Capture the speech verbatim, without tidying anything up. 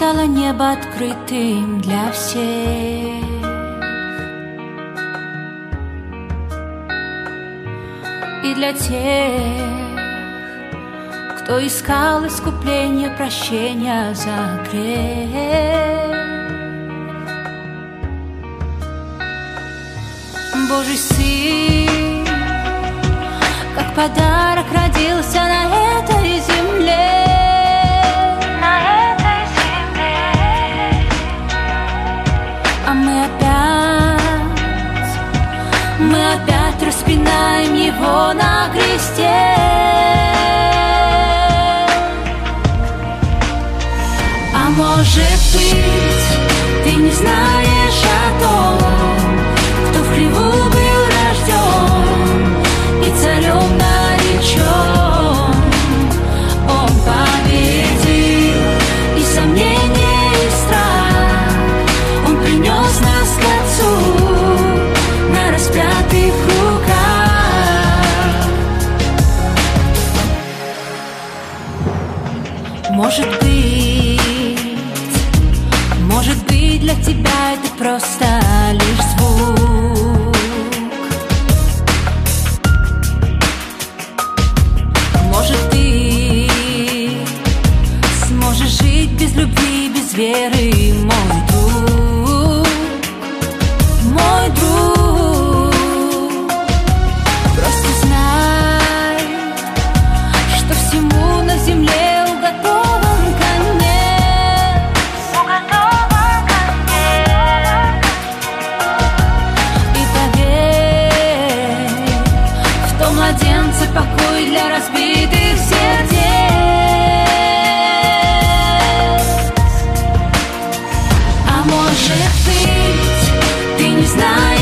стало небо открытым для всех. И для тех, кто искал искупление, прощения за грех. Божий Сын, как подарок, родился на этой земле. На этой земле. А мы опять, мы опять распинаем Его на кресте. А может быть, ты не знаешь о том, кто в хлеву был рожден и царем наречен. Он победил и сомнение, и страх. Он принес нас к Отцу на распятых руках. Может быть, может быть, для тебя это просто лишь звук. Может, ты сможешь жить без любви, без веры, мой друг, мой друг. Просто знай, что всему на земле уготован конец. Уготован конец. И поверь, в том младенце покой для разбитых сердец. А может быть, ты не знаешь,